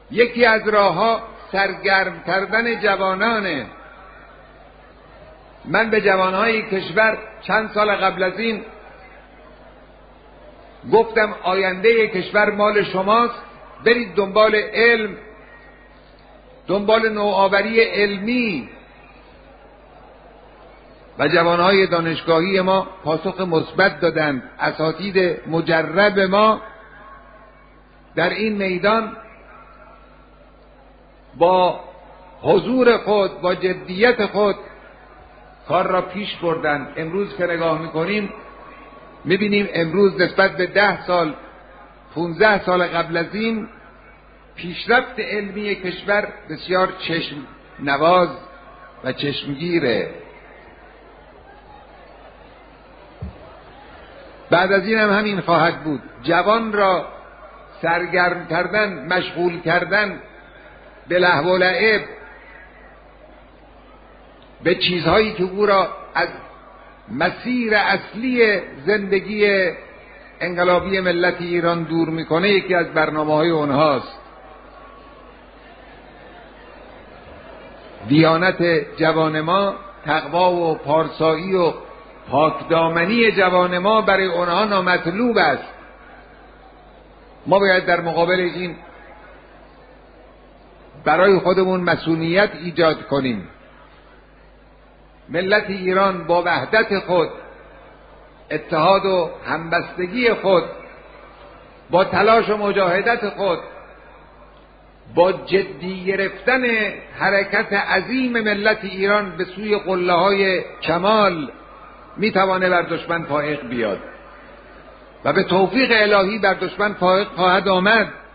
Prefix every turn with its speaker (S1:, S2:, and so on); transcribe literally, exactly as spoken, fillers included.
S1: یکی از راهها سرگرم کردن جوانانه. من به جوانهای کشور چند سال قبل از این گفتم آینده کشور مال شماست، برید دنبال علم، دنبال نوآوری علمی. و جوانهای دانشگاهی ما پاسخ مثبت دادند. اساتید مجرب ما در این میدان با حضور خود، با جدیت خود کار را پیش بردند. امروز که نگاه میکنیم میبینیم امروز نسبت به ده سال پونزده سال قبل از این پیشرفت علمی کشور بسیار چشم نواز و چشمگیره. بعد از این هم همین خواهد بود. جوان را سرگرم کردن، مشغول کردن به لهو و لعب، به چیزهایی که او را از مسیر اصلی زندگی انقلابی ملت ایران دور میکنه، یکی از برنامه‌های اونهاست. دیانت جوان ما، تقوا و پارسایی و پاکدامنی جوان ما برای اونها نامطلوب است. ما باید در مقابل این برای خودمون مسئولیت ایجاد کنیم. ملت ایران با وحدت خود، اتحاد و همبستگی خود، با تلاش و مجاهدت خود، با جدی گرفتن حرکت عظیم ملت ایران به سوی قله‌های کمال میتوانه بر دشمن فائق بیاد و به توفیق الهی بر دشمن فائق خواهد آمد.